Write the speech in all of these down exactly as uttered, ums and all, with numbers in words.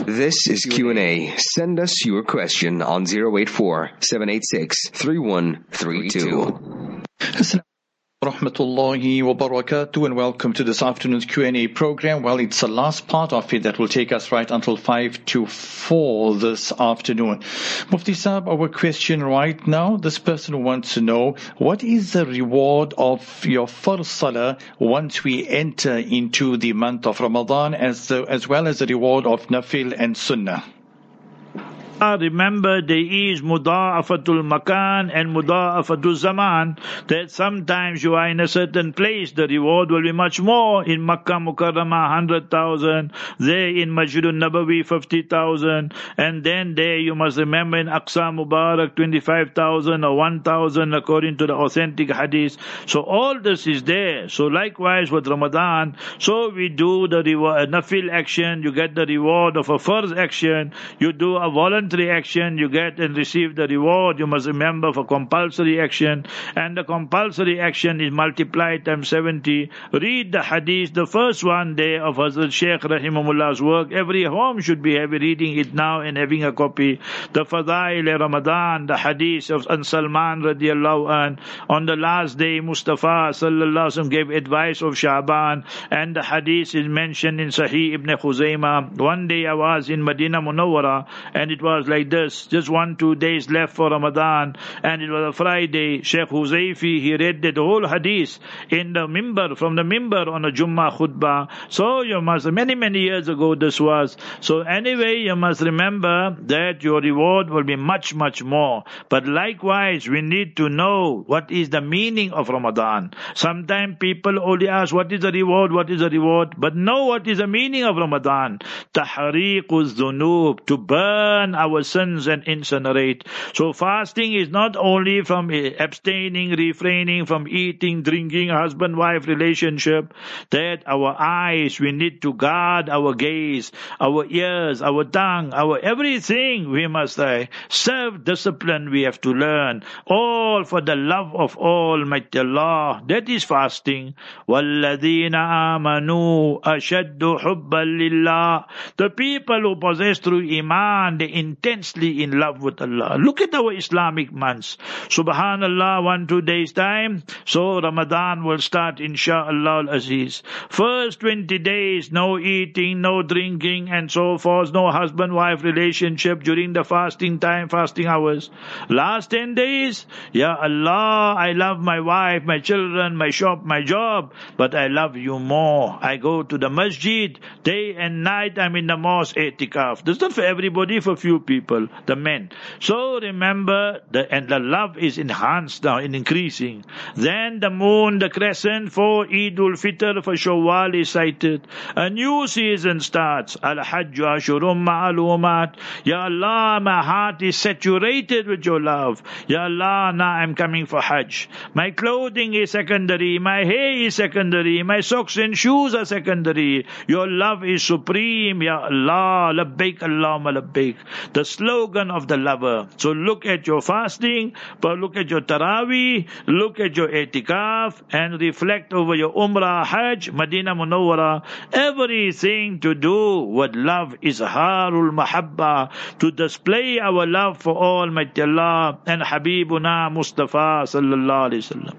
This is Q and A. Send us your question on zero eight four, seven eight six, three one three two. Rahmatullahi wa barakatuh, and welcome to this afternoon's Q and A program. Well, it's the last part of it that will take us right until five to four this afternoon. Mufti Saab, our question right now, this person wants to know, what is the reward of your first salah once we enter into the month of Ramadan, as, the, as well as the reward of nafil and sunnah? Remember, there is muda'afatul makan and muda'afatul zaman, that sometimes you are in a certain place, the reward will be much more. In Makkah Mukarramah, one hundred thousand, there in Masjidun Nabawi, fifty thousand, and then there you must remember in Aqsa Mubarak, twenty-five thousand or one thousand according to the authentic hadith. So all this is there. So likewise with Ramadan, so we do the reward, nafil action, you get the reward of a first action, you do a voluntary action, you get and receive the reward. You must remember for compulsory action, and the compulsory action is multiplied times seventy. Read the hadith, the first one there of Hazrat Shaykh Rahimahullah's work. Every home should be having reading it now and having a copy. The Fadail Ramadan, the hadith of An Salman radiallahu an. On the last day, Mustafa sallallahu alaihi wasallam gave advice of Sha'ban, and the hadith is mentioned in Sahih Ibn Khuzaymah. One day I was in Medina Munawwara, and it was like this, just one, two days left for Ramadan, and it was a Friday. Sheikh Huzaifi, he read the whole hadith in the mimbar, from the mimbar on a Jummah khutbah. So you must, many, many years ago this was. So anyway, you must remember that your reward will be much, much more. But likewise, we need to know what is the meaning of Ramadan. Sometimes people only ask, what is the reward, what is the reward? But know what is the meaning of Ramadan. Tahriquz dhunub, to burn our sins and incinerate. So fasting is not only from abstaining, refraining from eating, drinking, husband-wife relationship, that our eyes, we need to guard our gaze, our ears, our tongue, our everything. We must uh, self-discipline we have to learn. All for the love of Almighty Allah. That is fasting. وَالَّذِينَ آمَنُوا أَشَدُّ حُبًّا لِلَّهِ. The people who possess through Iman, they intensely in love with Allah. Look at our Islamic months. Subhanallah, one, two days time. So Ramadan will start, inshaAllah al-Aziz. First twenty days, no eating, no drinking, and so forth. No husband-wife relationship during the fasting time, fasting hours. Last ten days, Ya Allah, I love my wife, my children, my shop, my job, but I love you more. I go to the masjid, day and night I'm in the mosque, i'tikaf. This is not for everybody, for few people, the men. So remember, the, and the love is enhanced now and increasing. Then the moon, the crescent for Eid ul-Fitr, for Shawwal is sighted. A new season starts. Al-Hajj Ashurum Ma'alumat. Ya Allah, my heart is saturated with your love. Ya Allah, now I'm coming for Hajj. My clothing is secondary. My hair is secondary. My socks and shoes are secondary. Your love is supreme. Ya Allah, labbaik Allahumma labbaik. The slogan of the lover. So look at your fasting, but look at your Taraweeh, look at your I'tikaf, and reflect over your Umrah, Hajj, Medina Munawwara. Everything to do with love is Harul Mahabba, to display our love for Almighty Allah and Habibuna Mustafa sallallahu alaihi wasallam.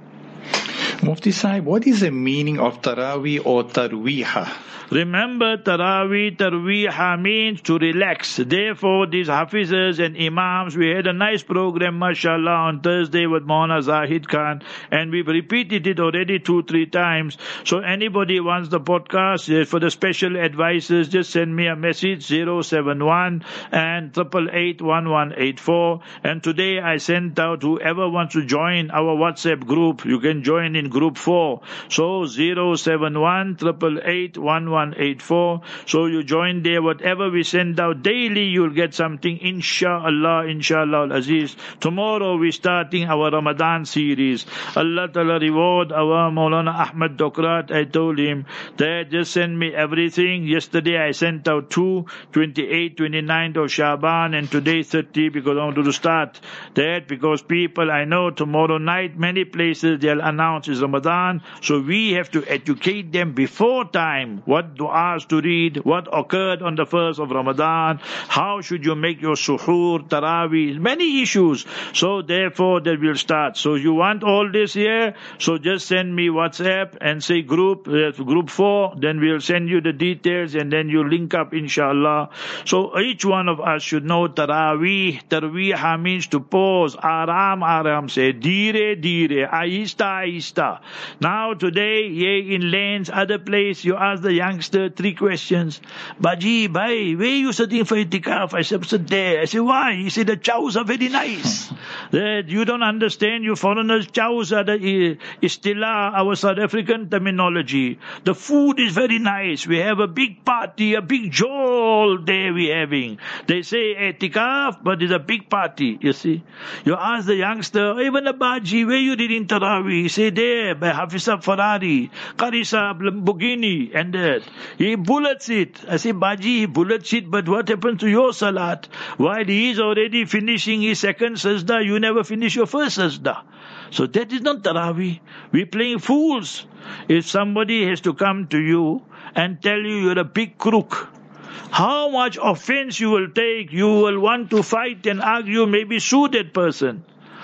Mufti Sahib, what is the meaning of Taraweeh or Tarweeha? Remember, Taraweeh, Tarweeha means to relax. Therefore, these Hafizas and Imams, we had a nice program, mashallah, on Thursday with Maulana Zahid Khan, and we've repeated it already two, three times. So anybody wants the podcast, for the special advices, just send me a message, zero seven one and eight eight eight, one one eight four. And today I sent out, whoever wants to join our WhatsApp group, you can join in group four. So zero seven one, eight eight eight, one one eight four. So you join there, whatever we send out daily, you'll get something, inshallah, inshallah al-Aziz. Tomorrow we're starting our Ramadan series. Allah Ta'ala reward our Maulana Ahmad Dokrat. I told him that just send me everything. Yesterday I sent out two, twenty-eight, twenty-nine of Shaban, and today thirty, because I wanted to start that, because people, I know tomorrow night, many places they'll announce is Ramadan. So we have to educate them before time. What du'as to read, what occurred on the first of Ramadan, how should you make your suhoor, tarawih, many issues. So therefore that will start. So you want all this here, so just send me WhatsApp and say group, uh, group four, then we'll send you the details and then you link up inshallah. So each one of us should know tarawih. Tarweeha means to pause. Aram, aram say, dire, dire, ahista, ahista. Now today, yeah, in lanes, other place, you ask the youngster three questions. Baji, bhai, where you sitting for itikaf? I said, sit there. I said, why? He said, the chows are very nice. That you don't understand, you foreigners, chows are the istila, our South African terminology. The food is very nice. We have a big party, a big jol there we having. They say itikaf, but it's a big party, you see. You ask the youngster, even a Baji, where you did in Tarawih? He say, there, by Hafizah Ferrari, Qarisa Lamborghini, and that. He bullets it. I say, Baji, he bullets it, but what happened to your salat? While he is already finishing his second sajda, you never finish your first sajda. So that is not Tarawih. We're playing fools. If somebody has to come to you and tell you you're a big crook, how much offense you will take, you will want to fight and argue, maybe sue that person.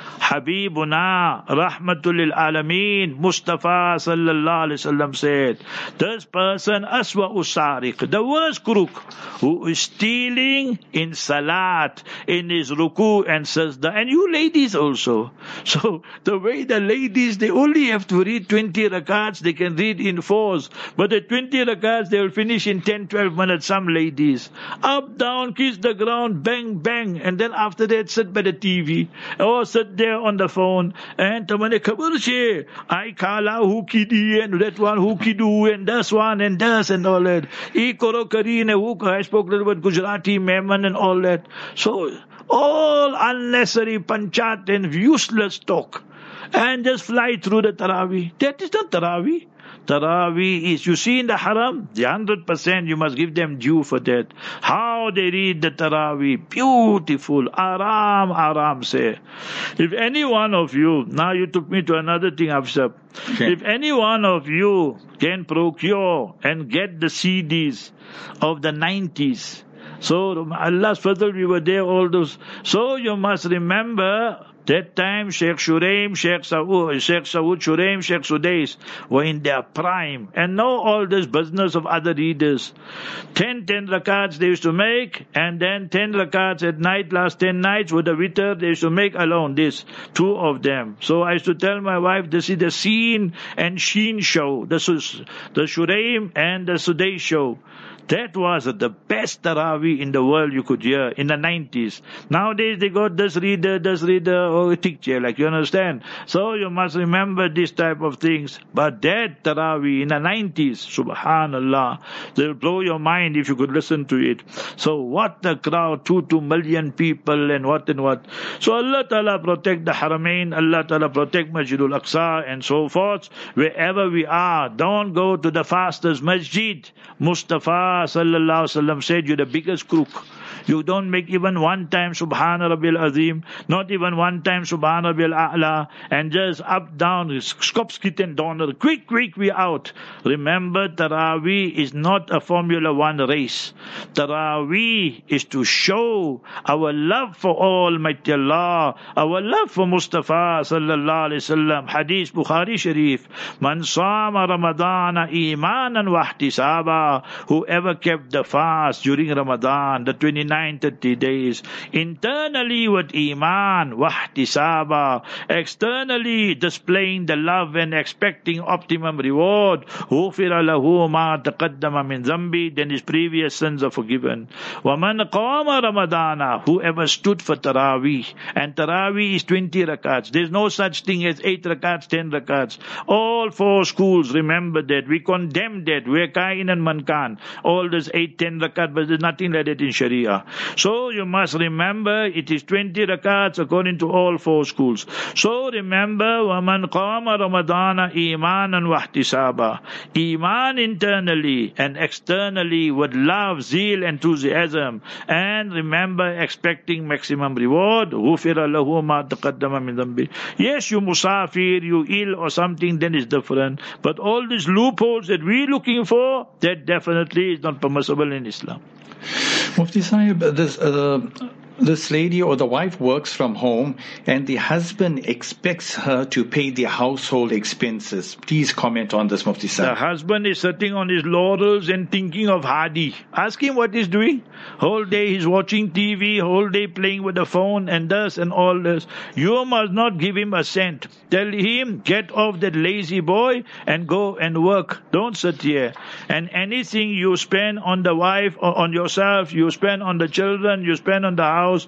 Habibuna Rahmatul lil Alameen Mustafa sallallahu alaihi wasallam said, this person aswa usariq, the worst crook, who is stealing in salat, in his ruku and sajda, and you ladies also. So the way the ladies, they only have to read twenty rakats, they can read in fours, but the twenty rakats they will finish in ten, twelve minutes. Some ladies up, down, kiss the ground, bang, bang, and then after that sit by the T V or sit there on the phone and tamane khabar che I kala who kidi and that one who kidu and this one and this and all that. E koro kari ne who I spoke a little bit Gujarati Mehman and all that. So all unnecessary panchat and useless talk and just fly through the Tarawih. That is not Tarawih. Tarawih is, you see in the haram, the hundred percent you must give them due for that. How they read the Tarawih, beautiful, aram, aram say. If any one of you, now you took me to another thing, Afsab. Okay. If any one of you can procure and get the C Ds of the nineties, so Allah's fadl, we were there, all those. So you must remember, that time Sheikh Shuraim, Sheikh Saud, Sheikh Saud Shuraim, Sheikh Sudais were in their prime. And now all this business of other readers. Ten, ten rakats they used to make, and then ten rakats at night, last ten nights with the witr, they used to make alone, this, two of them. So I used to tell my wife, this is the Seen and Sheen show, the, the Shuraim and the Sudais show. That was the best Tarawih in the world you could hear in the nineties. Nowadays they got this reader, this reader, or picture, like you understand. So you must remember this type of things. But that Tarawih in the nineties, subhanallah, they'll blow your mind if you could listen to it. So what the crowd, two, two million people and what and what. So Allah Ta'ala protect the Haramain, Allah Ta'ala protect Masjidul Aqsa and so forth. Wherever we are, don't go to the fastest masjid. Mustafa sallallahu alaihi wasallam said, you're the biggest crook. You don't make even one time Subhana Rabbil Azim, not even one time Subhana Rabbil A'la, and just up, down, skopskit and donor, quick, quick, we out. Remember, Taraweeh is not a Formula One race. Taraweeh is to show our love for Almighty Allah, our love for Mustafa sallallahu alaihi wasallam. Hadith Bukhari Sharif, Man sama Ramadana imanan wa ihtisaba, whoever kept the fast during Ramadan, the twenty-nine, thirty days, internally with iman, wahtisaba, externally displaying the love and expecting optimum reward, ghufira lahu ma taqaddama min zambi, then his previous sins are forgiven. Waman qama Ramadana, whoever stood for Taraweeh, and Taraweeh is twenty rakats. There's no such thing as eight rakats, ten rakats. All four schools, remember that. We condemn that. We're kain and mankan. All this eight, ten rakat, but there's nothing like that in Sharia. Isha. So you must remember it is twenty rakats according to all four schools. So remember, وَمَنْ قَامَ رَمَضَانَ إِيمَانًا وَاحْتِسَابًا. Iman internally and externally with love, zeal, enthusiasm, and remember expecting maximum reward. غُفِرَ لَهُ مَا تَقَدَّمَ مِنْ ذَنْبِهِ. Yes, you musafir, you ill or something, then it's different. But all these loopholes that we're looking for, that definitely is not permissible in Islam. Mufti Sahib, this, uh, this lady or the wife works from home and the husband expects her to pay the household expenses. Please comment on this, Mufti Sahib. The husband is sitting on his laurels and thinking of Hadi. Ask him what he's doing. Whole day he's watching T V, whole day playing with the phone and this and all this. You must not give him a cent. Tell him, get off that lazy boy and go and work. Don't sit here. And anything you spend on the wife or on yourself, you spend on the children, you spend on the house,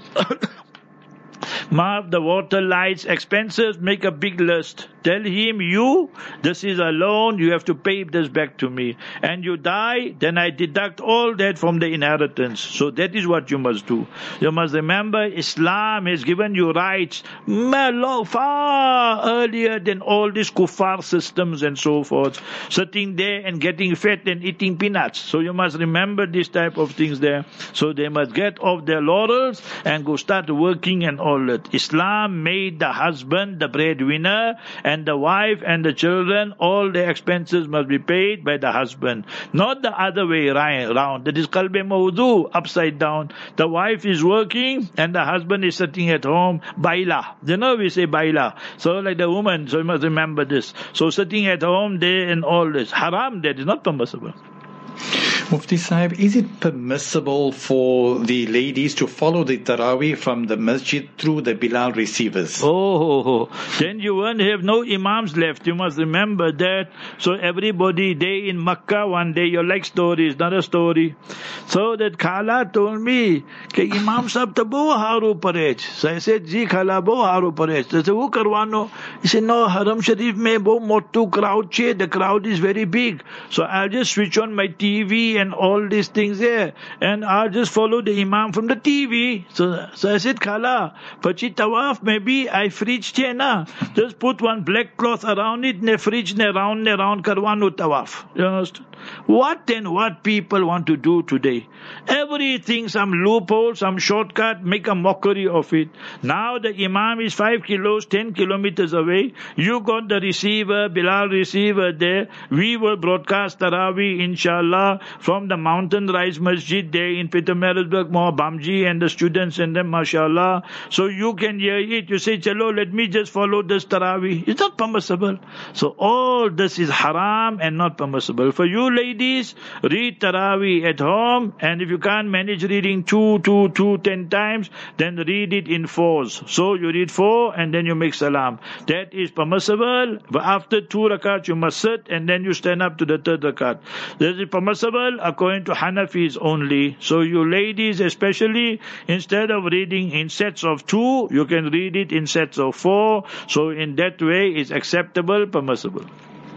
mark the water, lights, expenses, make a big list. Tell him, you, this is a loan, you have to pay this back to me. And you die, then I deduct all that from the inheritance. So that is what you must do. You must remember, Islam has given you rights far earlier than all these kuffar systems and so forth. Sitting there and getting fat and eating peanuts. So you must remember this type of things there. So they must get off their laurels and go start working and all that. Islam made the husband the breadwinner, and the wife and the children, all the expenses must be paid by the husband, not the other way around. That is qalb mawdu, upside down. The wife is working and the husband is sitting at home, baila. You know we say baila. So like the woman, so you must remember this. So sitting at home there and all this. Haram, that is not permissible. Mufti Sahib, is it permissible for the ladies to follow the Taraweeh from the masjid through the Bilal receivers? Oh, then you won't have no imams left. You must remember that. So everybody, they in Makkah one day, you like stories, not a story. So that Khala told me, that Imam Sahib to bo haru parech. So I said, ji Khala bo haru parech. So I said, wo karwano? He said, no, Haram Sharif mein bo motu crowd che. The crowd is very big. So I'll just switch on my T V and all these things there, and I'll just follow the Imam from the T V. So, so I said, Khala, pachi tawaf, maybe I fridge che na. Just put one black cloth around it, ne fridge ne round ne round karwanu tawaf. You understand? What and what people want to do today? Everything, some loophole, some shortcut, make a mockery of it. Now the Imam is five kilos, ten kilometers away. You got the receiver, Bilal receiver there. We will broadcast Taraweeh, inshallah, from the Mountain Rise Masjid there in Pietermaritzburg, Mohabamji and the students and them, mashallah. So you can hear it. You say, chalo, let me just follow this Taraweeh. It's not permissible. So all this is haram and not permissible. For you ladies, read Taraweeh at home, and if you can't manage reading two, two, two, ten times, then read it in fours. So you read four and then you make salam. That is permissible. But after two rakat, you must sit and then you stand up to the third rakat. That is permissible according to Hanafis only. So you ladies especially, instead of reading in sets of two, you can read it in sets of four. So in that way, it's acceptable, permissible.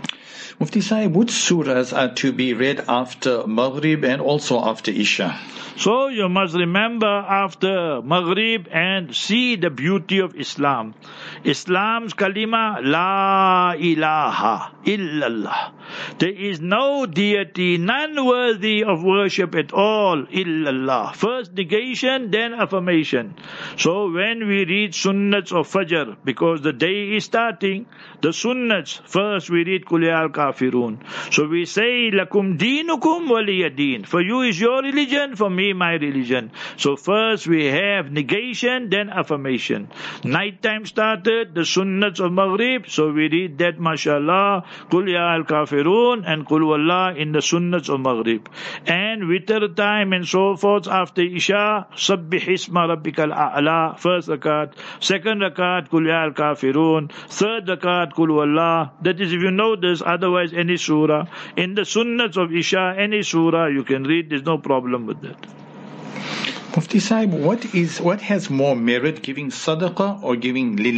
Mufti Sahib, which surahs are to be read after Maghrib and also after Isha? So you must remember after Maghrib and see the beauty of Islam. Islam's kalima, La ilaha illallah. There is no deity, none worthy of worship at all, illallah. First negation, then affirmation. So when we read sunnats of Fajr, because the day is starting, the sunnats, first we read Qul ya al-Kafirun. So we say, Lakum dinukum waliya din. For you is your religion, for me my religion. So first we have negation, then affirmation. Night time started, the sunnats of Maghrib, so we read that, mashallah, Qul ya al-Kafirun and Qul wallah in the sunnats of Maghrib. And witr time and so forth after Isha, Sabbih isma rabbikal a'la, first rakat. Second rakat, Qul ya al-Kafirun. Third rakat, Qul wallah. That is if you know this, otherwise any surah. In the sunnats of Isha, any surah you can read, there's no problem with that. Mufti Sahib, what is what has more merit, giving sadaqah or giving lillah?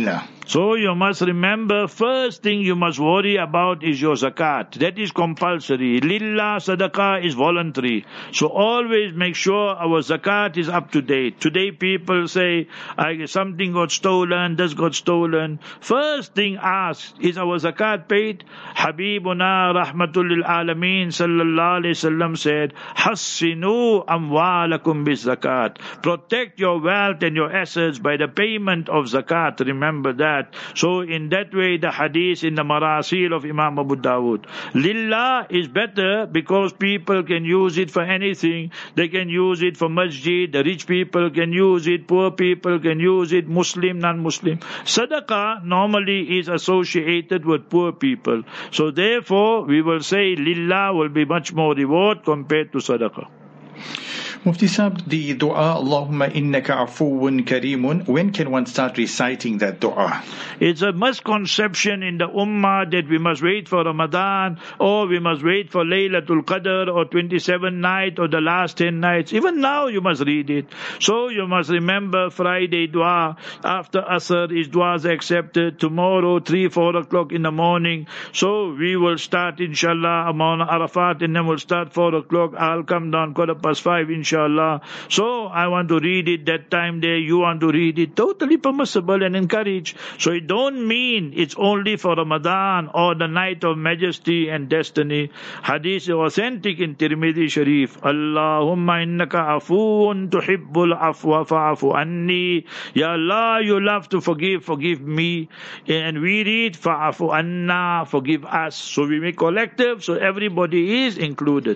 So you must remember, first thing you must worry about is your zakat. That is compulsory. Lillah sadaqah is voluntary. So always make sure our zakat is up to date. Today people say, I, something got stolen, this got stolen. First thing asked, is our zakat paid? Habibuna rahmatul lil alameen sallallahu alayhi wasallam said, Hassinu amwalakum bis zakat. Protect your wealth and your assets by the payment of zakat. Remember that. So in that way, the hadith in the Marasil of Imam Abu Dawud, Lillah is better because people can use it for anything. They can use it for masjid. The rich people can use it. Poor people can use it. Muslim, non-Muslim. Sadaqah normally is associated with poor people. So therefore, we will say Lillah will be much more reward compared to Sadaqah. Mufti Sahib, the dua, Allahumma innaka afuwun kareemun, when can one start reciting that dua? It's a misconception in the ummah that we must wait for Ramadan, or we must wait for Laylatul Qadr, or twenty-seven night, or the last ten nights. Even now you must read it. So you must remember Friday dua, after Asr is duas accepted, tomorrow three, four o'clock in the morning. So we will start inshallah on Arafat, and then we'll start four o'clock. I'll come down quarter past five inshallah. Inshallah. So I want to read it that time there, you want to read it, totally permissible and encouraged. So it don't mean it's only for Ramadan or the night of majesty and destiny. Hadith is authentic in Tirmidhi Sharif. Allahumma innaka afuun tuhibbul afwa fa'afu anni. Ya Allah, you love to forgive, forgive me. And we read fa'afu anna, forgive us. So we make collective, so everybody is included.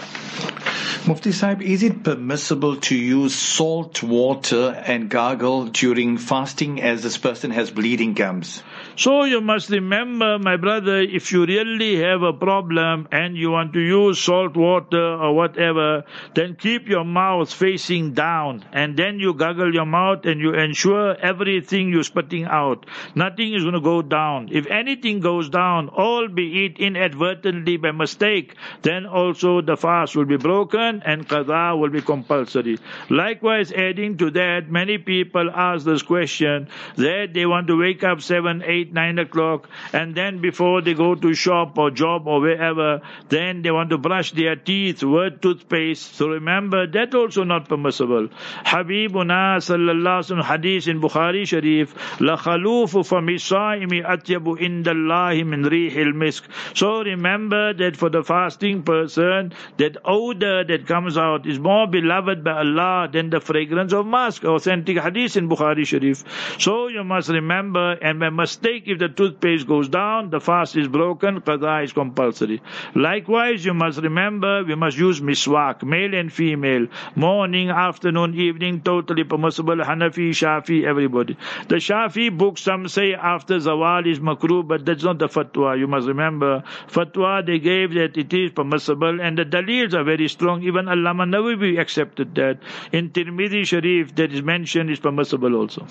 Mufti Sahib, is it permissible to use salt water and gargle during fasting as this person has bleeding gums? So you must remember, my brother, if you really have a problem and you want to use salt water or whatever, then keep your mouth facing down, and then you gargle your mouth and you ensure everything you're spitting out. Nothing is going to go down. If anything goes down, albeit inadvertently by mistake, then also the fast will be broken and qada will be compulsory. Likewise, adding to that, many people ask this question that they want to wake up seven, eight, nine o'clock, and then before they go to shop or job or wherever, then they want to brush their teeth with toothpaste. So remember, that also not permissible. Habibuna sallallahu alaihi wasallam hadith in Bukhari Sharif, la khalufu fami saimi atyabu indallahi min rihil misk. So remember that for the fasting person, that odor that comes out is more beloved by Allah than the fragrance of musk. Authentic hadith in Bukhari Sharif. So you must remember, and by mistake, if the toothpaste goes down, the fast is broken, qada is compulsory. Likewise, you must remember, we must use miswak, male and female, morning, afternoon, evening, totally permissible. Hanafi, Shafi, everybody. The Shafi book, some say after zawal is makruh, but that's not the fatwa. You must remember, fatwa they gave that it is permissible, and the dalils are very strong. Even Allama Nawawi accepted that. In Tirmidhi Sharif, that is mentioned, is permissible also.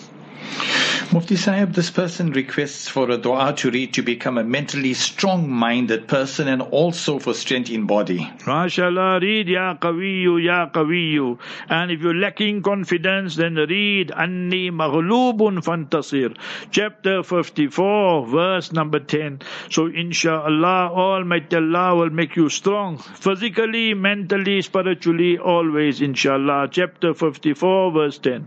Mufti Sahib, this person requests for a dua to read to become a mentally strong-minded person and also for strength in body. MashaAllah, read Ya Qawiyu, Ya Qawiyu. And if you're lacking confidence, then read Anni Maghlubun Fantasir. Chapter fifty-four, verse number ten. So inshaAllah, Almighty Allah will make you strong, physically, mentally, spiritually, always, inshaAllah. Chapter fifty-four, verse ten.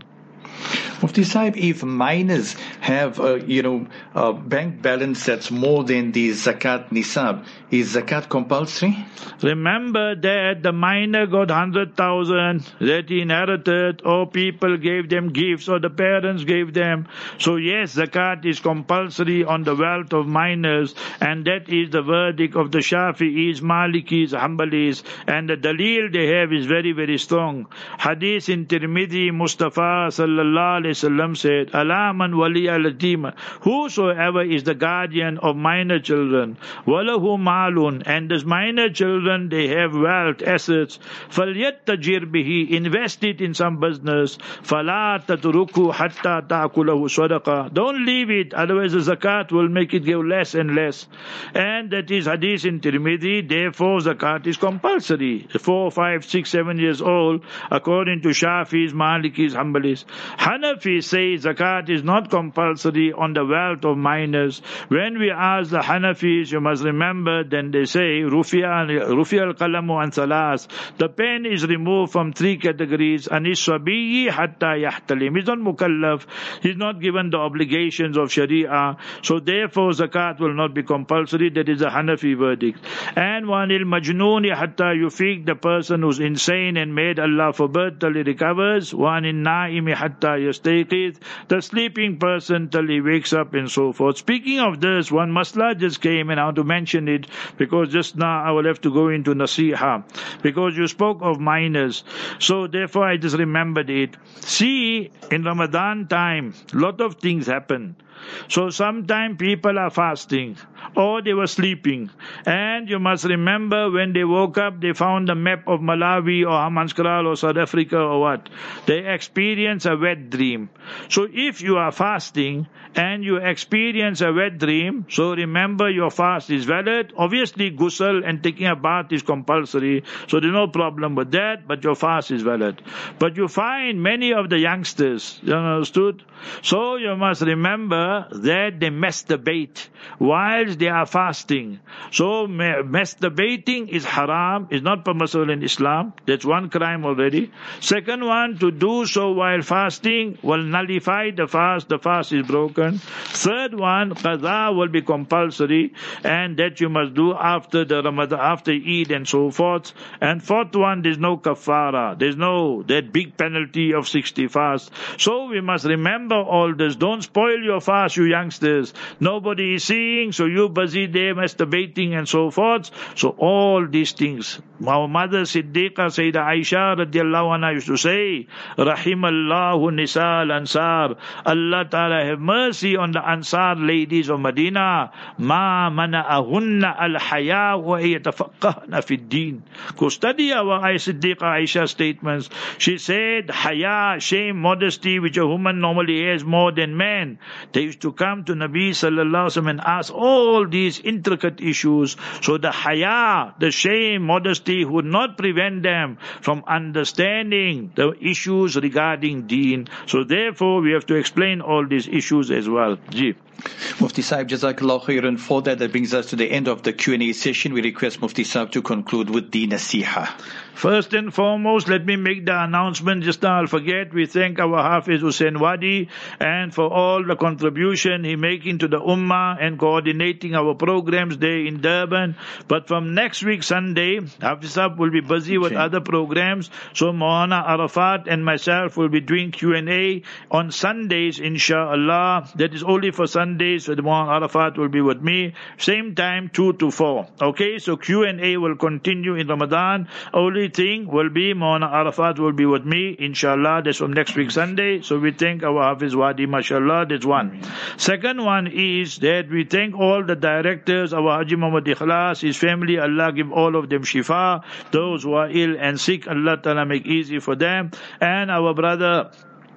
Mufti Sahib, if minors have a, you know, a bank balance that's more than the zakat nisab, is zakat compulsory? Remember that the minor got one hundred thousand that he inherited, or people gave them gifts, or the parents gave them. So yes, zakat is compulsory on the wealth of minors, and that is the verdict of the Shafi'is, Malikis, Hanbalis, and the dalil they have is very, very strong. Hadith in Tirmidhi, Mustafa sallallahu alaihi wasallam said, Alaman wali al-yatima, whosoever is the guardian of minor children, walahu malun, and those minor children, they have wealth, assets, falyattajir bihi, invest it in some business, fala tatruku hatta ta'kulahu sadaqa, don't leave it, otherwise the zakat will make it give less and less. And that is hadith in Tirmidhi. Therefore zakat is compulsory, four, five, six, seven years old, according to Shafis, Malikis, Hanbalis. Hanafi say zakat is not compulsory on the wealth of minors. When we ask the Hanafis, you must remember, then they say, Rufiya al-qalamu an salas. The pen is removed from three categories. Anis sabiyi hatta yahtalim. He's not mukallaf. He's not given the obligations of Sharia. So therefore zakat will not be compulsory. That is a Hanafi verdict. And wanil majnooni hatta yufiq, the person who's insane and made Allah forbid till he recovers. Wanin naimi hatta yastayqiz, the sleeping person till he wakes up, and so forth. Speaking of this, one masla just came and I want to mention it because just now I will have to go into nasiha because you spoke of minors. So therefore I just remembered it. See, in Ramadan time, lot of things happen. So sometimes people are fasting or they were sleeping, and you must remember when they woke up they found the map of Malawi or Hammanskral or South Africa or what. They experience a wet dream. So if you are fasting and you experience a wet dream, so remember your fast is valid. Obviously ghusl and taking a bath is compulsory, so there's no problem with that, but your fast is valid. But you find many of the youngsters, you understood? So you must remember that they masturbate whilst they are fasting. So masturbating is haram, is not permissible in Islam. That's one crime already. Second one, to do so while fasting will nullify the fast. The fast is broken. Third one, qadha will be compulsory, and that you must do after the Ramadan, after Eid and so forth. And fourth one, there's no kafara. There's no that big penalty of sixty fasts. So we must remember all this. Don't spoil your fast, you youngsters. Nobody is seeing, so you busy there masturbating and so forth. So all these things. Our mother Siddiqa Sayyidah Aisha radiallahu anha used to say, Rahimallahu Nisa al-Ansar. Allah Ta'ala have mercy on the Ansar ladies of Medina. Ma mana'ahunna al-haya wa yatafaqqahna fi din. Go study our Siddiqa Aisha statements. She said, haya, shame, modesty, which a woman normally has more than men. They used to come to Nabi sallallahu alaihi wasallam and ask all these intricate issues. So the haya, the shame, modesty would not prevent them from understanding the issues regarding deen. So therefore we have to explain all these issues as well. Ji. Mufti Sahib, Jazakallah khairan for that. That brings us to the end of the Q and A session. We request Mufti Sahib to conclude with the nasiha. First and foremost, let me make the announcement. Just now I'll forget. We thank our Hafiz Hussain Wadi and for all the contribution he making to the Ummah and coordinating our programs there in Durban. But from next week Sunday, Hafiz Sahib will be busy with okay. other programs. So Maulana Arafat and myself will be doing Q and A on Sundays, inshallah. That is only for Sundays. So the Maulana Arafat will be with me. Same time, two to four. Okay, so Q and A will continue in Ramadan. Only thing will be Maulana Arafat will be with me, inshallah. That's from next week Sunday. So we thank our Hafiz Wadi, mashallah. That's one. Second one is that we thank all the directors, our Haji Muhammad Ikhlas, his family. Allah give all of them shifa. Those who are ill and sick, Allah Ta'ala make easy for them. And our brother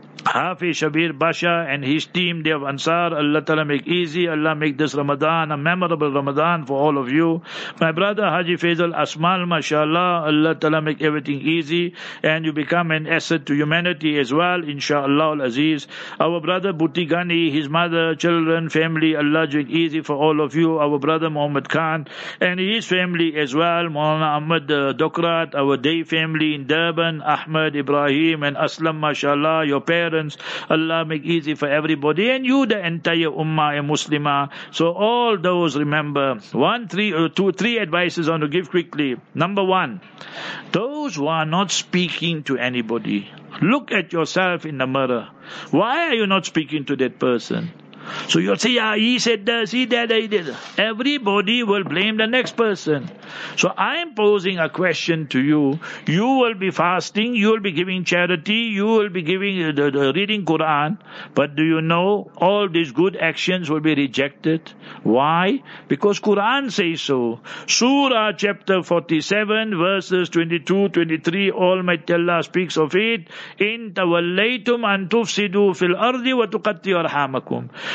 Hafiz Shabir Basha and his team, they have Ansar. Allah Ta'ala make easy. Allah make this Ramadan a memorable Ramadan for all of you. My brother Haji Faisal Asmal, mashallah. Allah Ta'ala make everything easy and you become an asset to humanity as well, inshallah al-Aziz. Our brother Bhuti Ghani, his mother, children, family, Allah make easy for all of you. Our brother Muhammad Khan and his family as well. Maulana Ahmad uh, Dokrat, our day family in Durban, Ahmad, Ibrahim and Aslam, mashallah. Your parents, Allah make easy for everybody, and you the entire ummah and Muslimah. So all those, remember one, three, or two, three advices I want to give quickly. Number one, those who are not speaking to anybody, look at yourself in the mirror. Why are you not speaking to that person? So you'll say, yeah, he said this, he did, he did. Everybody will blame the next person. So I am posing a question to you. You will be fasting, you will be giving charity, you will be giving the, the reading Quran. But do you know all these good actions will be rejected? Why? Because Quran says so. Surah chapter forty-seven, verses twenty-two, twenty-three, Almighty Allah speaks of it. In tawallaytum an tufsidu fil ardi wa tuqatti arhamakum.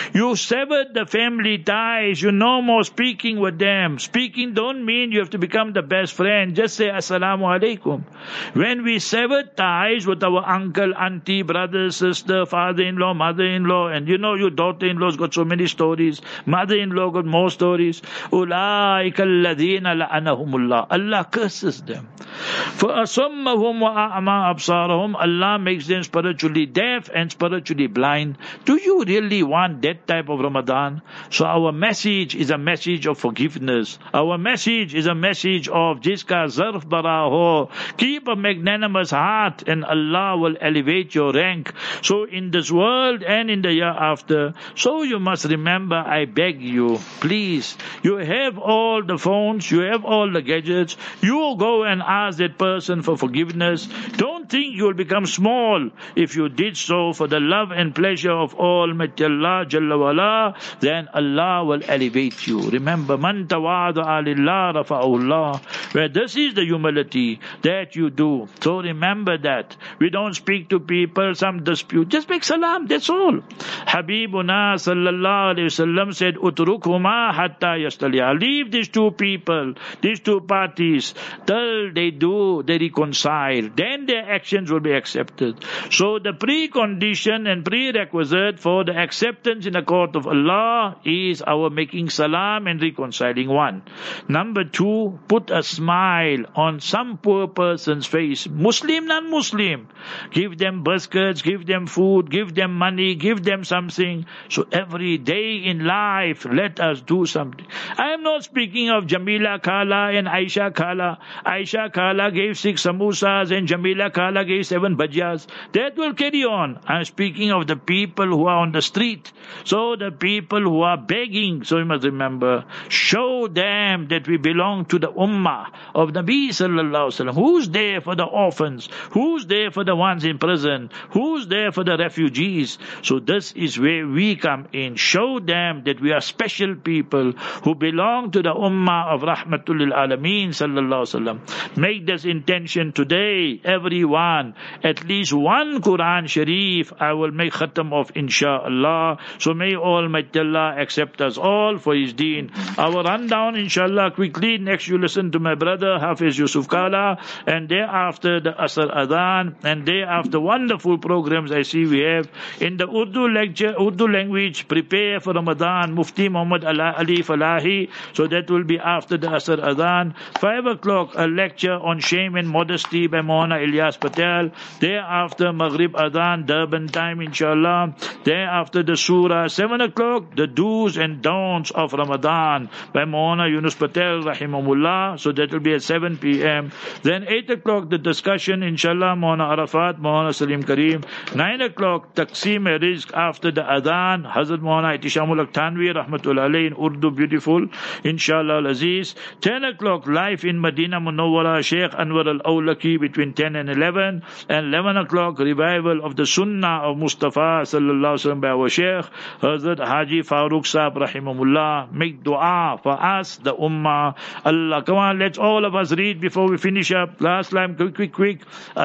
You severed the family ties. You're no more speaking with them. Speaking don't mean you have to become the best friend. Just say Assalamu alaikum. When we severed ties with our uncle, auntie, brother, sister, father-in-law, mother-in-law, and you know your daughter-in-law's got so many stories. Mother-in-law got more stories. Ulaika alladhina la'anahumullah. Allah curses them. For asammahum wa a'ma absarahum. Allah makes them spiritually deaf and spiritually blind. Do you really want that type of Ramadan? So our message is a message of forgiveness. Our message is a message of jiska zarf baraho. Keep a magnanimous heart and Allah will elevate your rank. So in this world and in the year after. So you must remember, I beg you, please, you have all the phones, you have all the gadgets. You go and ask that person for forgiveness. Don't think you will become small if you did so for the love and pleasure of Almighty Allah Jalla wala, then Allah will elevate you. Remember, man tawada'a lillah rafa'ahu Allah. Where this is the humility that you do. So remember that. We don't speak to people, some dispute. Just make salam, that's all. Habibuna sallallahu alayhi wasallam said, Utrukuma hatta yastaliya. Leave these two people, these two parties, till they do, they reconcile. Then their actions will be accepted. So the precondition and prerequisite for the acceptance in the court of Allah is our making salam and reconciling one. Number two, put a smile on some poor person's face. Muslim, non-Muslim. Give them biscuits, give them food, give them money, give them something. So every day in life, let us do something. I am not speaking of Jamila Kala and Aisha Kala. Aisha Kala gave six samosas and Jamila Kala gave seven bhajiyas. That will carry on. I am speaking of the people who are on the street. So the people who are begging, so you must remember, show them that we belong to the ummah of Nabi sallallahu alaihi wasallam. Who's there for the orphans? Who's there for the ones in prison? Who's there for the refugees? So this is where we come in. Show them that we are special people who belong to the ummah of Rahmatul lil Alameen sallallahu alaihi wasallam. Make this intention today, everyone. At least one Quran Sharif I will make khatam of, inshallah. So may Almighty Allah accept us all for His deen. Our rundown, inshallah, quickly. Next you listen to my brother Hafiz Yusuf Kala, and thereafter the Asr Adhan, and thereafter wonderful programs I see we have in the Urdu lecture, Urdu language. Prepare for Ramadan, Mufti Muhammad Ali Falahi. So that will be after the Asr Adhan. Five o'clock a lecture on shame and modesty by Maulana Ilyas Patel. Thereafter Maghrib Adhan, Durban time, inshallah. Thereafter the Surah. Seven o'clock the do's and don'ts of Ramadan by Maulana Yunus Patel rahimahullah. So that will be at seven p.m. Then eight o'clock the discussion, inshallah, Maulana Arafat, Maulana Salim Kareem. Nine o'clock Taqseem Rizq after the Adhan, Hazrat Maulana Ihtishamul Tanvi rahmatullah alayhi in Urdu, beautiful, inshallah al-Aziz. Ten o'clock live in Medina Munawwara, Sheikh Anwar al-Awlaki between ten and eleven. And eleven o'clock revival of the Sunnah of Mustafa sallallahu alaihi wasallam by our Sheikh Hazrat Haji Farooq Sahab rahimahullah. Make dua for us, the ummah. Allah, come on, let's all of us read before we finish up. Last time, quick, quick, quick.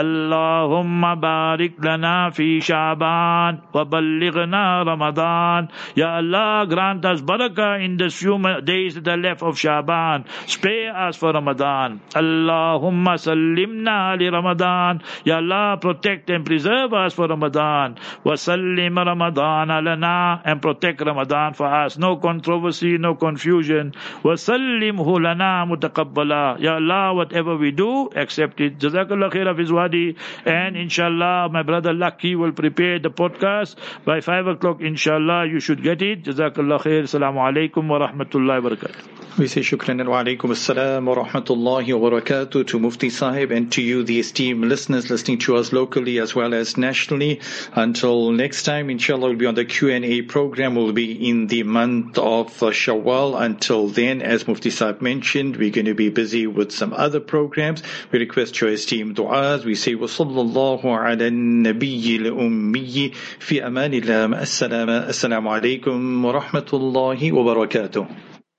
Allahumma barik lana fi Sha'ban wa ballighna Ramadan. Ya Allah, grant us barakah in the few days that are left of Sha'ban. Spare us for Ramadan. Allahumma sallimna li Ramadan. Ya Allah, protect and preserve us for Ramadan. Wa sallim Ramadan lana, and protect Ramadan for us. No controversy, no confusion. Wa sallimhu lana mutaqabbala. Ya Allah, whatever we do, accept it. Jazakallah khair of his wadi. And inshallah, my brother Lucky will prepare the podcast by five o'clock. Inshallah, you should get it. Jazakallah khair. Assalamu alaikum wa rahmatullahi wa barakatuh. We say shukran and wa alaikum assalam wa rahmatullahi wa barakatuh to Mufti Sahib and to you, the esteemed listeners listening to us locally as well as nationally. Until next time, inshallah, we'll be on the Q and A program. We'll be in the month of Shawwal. Until then, as Mufti Sahib mentioned, we're going to be busy with some other programs. We request your esteemed du'as. We say, wa sallallahu ala nabiyyi al-ummi fi amanillah. Assalamu alaikum wa rahmatullahi wa barakatuh.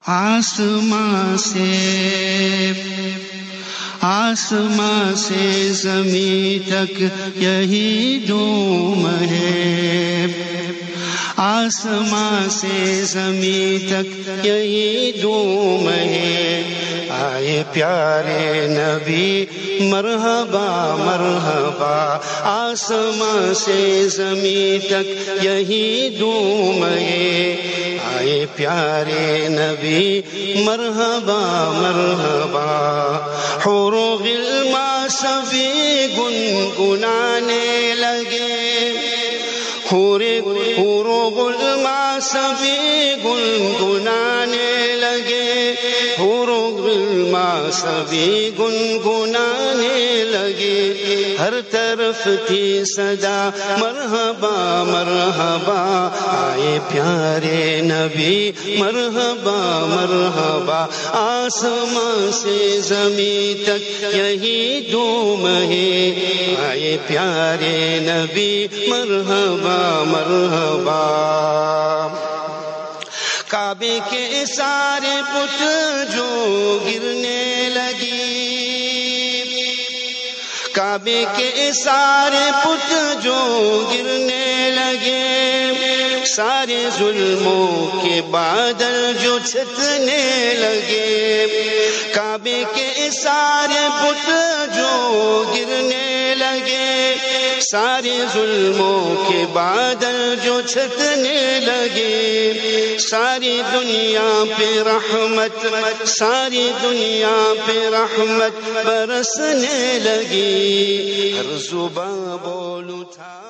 आसमां से आसमां से ज़मीं तक यही धूम है آسمان سے زمین تک یہی دھوم ہے، آئے پیارے نبی مرحبا مرحبا، آسمان سے زمین تک یہی دھوم ہے، آئے پیارے نبی مرحبا مرحبا۔ حور و غلمان سبھی گنگنانے لگے، حور و غلمان سبھی گنگنانے لگے، حور و غلمان سبھی گنگنانے لگے، ہر طرف تھی صدا مرحبا مرحبا، آئے پیارے نبی مرحبا مرحبا، آسمان سے زمین تک یہی دھوم ہے، آئے پیارے نبی مرحبا مرحبا۔ کعبے کے سارے بت جو گرنے لگی، کعبے کے سارے بت جو گرنے لگے، سارے ظلموں کے بادل جو چھٹنے لگے، کعبے کے سارے بت جو گرنے لگے، سارے ظلموں کے بادل جو چھٹنے لگے، ساری دنیا پہ رحمت، ساری دنیا پہ رحمت برسنے لگی، ہر زباں بول اٹھا